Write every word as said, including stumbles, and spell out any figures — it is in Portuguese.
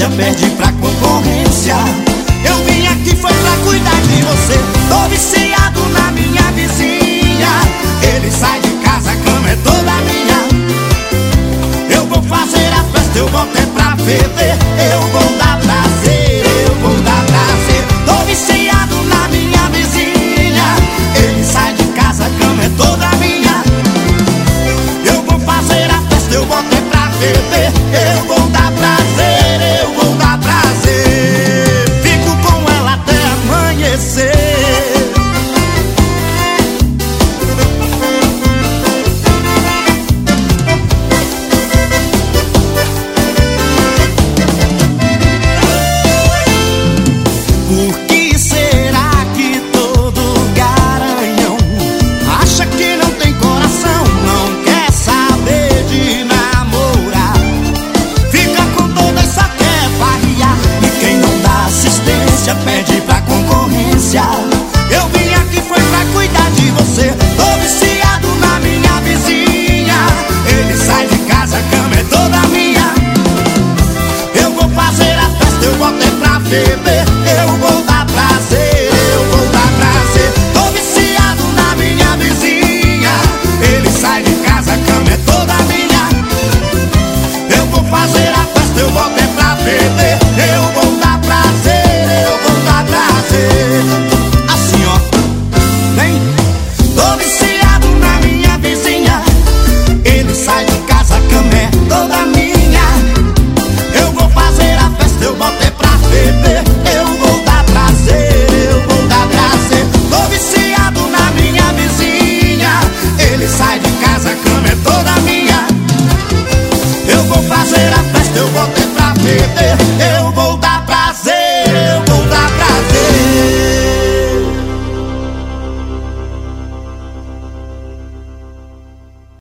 assistência, perde pra concorrência. Eu vim aqui foi pra cuidar de você. Tô viciado na minha vizinha. Ele sai de casa, a cama é toda minha. Eu vou fazer a festa, eu vou até pra beber. Eu vou dar prazer, eu vou dar prazer. Tô viciado na minha vizinha. Ele sai de casa, a cama é toda minha. Eu vou fazer a festa, eu vou até pra beber. Eu vou dar prazer, eu vou dar prazer. Fico com ela até amanhecer. Por que será que todo garanhão acha que não tem coração, não quer saber de namorar? Fica com toda e só quer farrear. E quem não dá assistência pede pra concorrência. Eu vim aqui foi pra cuidar de você. Tô viciado na minha vizinha. Ele sai de casa, a cama é toda minha. Eu vou fazer a festa, eu vou até pra beber.